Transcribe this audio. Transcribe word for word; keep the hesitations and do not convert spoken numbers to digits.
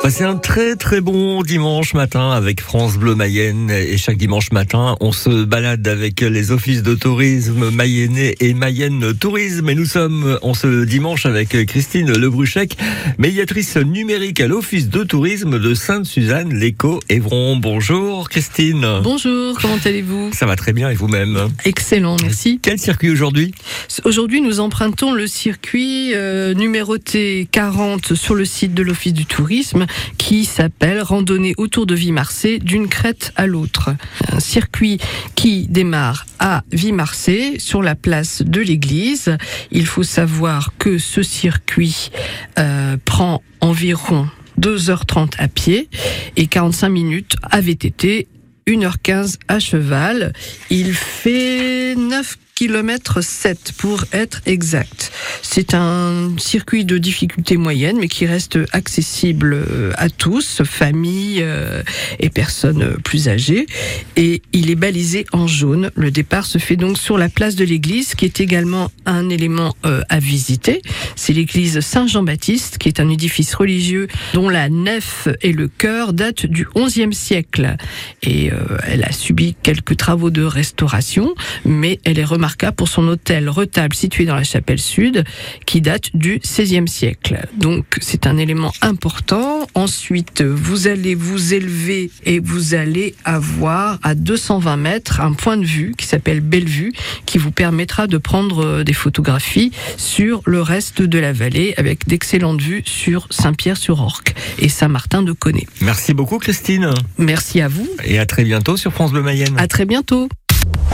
Passez un très très bon dimanche matin avec France Bleu Mayenne, et chaque dimanche matin on se balade avec les offices de tourisme mayennais et Mayenne Tourisme, et nous sommes en ce dimanche avec Christine Lebruchec, médiatrice numérique à l'office de tourisme de Sainte-Suzanne-les-Caux-Évron. Bonjour Christine. Bonjour, comment allez-vous? Ça va très bien, et vous-même? Excellent, merci. Quel circuit aujourd'hui? Aujourd'hui nous empruntons le circuit euh, numéroté quarante sur le site de l'office du tourisme, qui s'appelle Randonnée autour de Vimarsay d'une crête à l'autre. Un circuit qui démarre à Vimarsay sur la place de l'église. Il faut savoir que ce circuit euh, prend environ deux heures trente à pied et quarante-cinq minutes à V T T, une heure quinze à cheval. Il fait neuf kilomètres sept pour être exact. C'est un circuit de difficulté moyenne, mais qui reste accessible à tous, familles euh, et personnes plus âgées. Et il est balisé en jaune. Le départ se fait donc sur la place de l'église, qui est également un élément euh, à visiter. C'est l'église Saint-Jean-Baptiste, qui est un édifice religieux dont la nef et le chœur datent du onzième siècle. Et euh, elle a subi quelques travaux de restauration, mais elle est remarquable pour son hôtel retable situé dans la chapelle sud, qui date du seizième siècle. Donc c'est un élément important. Ensuite, vous allez vous élever et vous allez avoir à deux cent vingt mètres un point de vue qui s'appelle Bellevue, qui vous permettra de prendre des photographies sur le reste de la vallée, avec d'excellentes vues sur Saint-Pierre-sur-Orque et Saint-Martin-de-Coney. Merci beaucoup Christine. Merci à vous. Et à très bientôt sur France Bleu Mayenne. À très bientôt.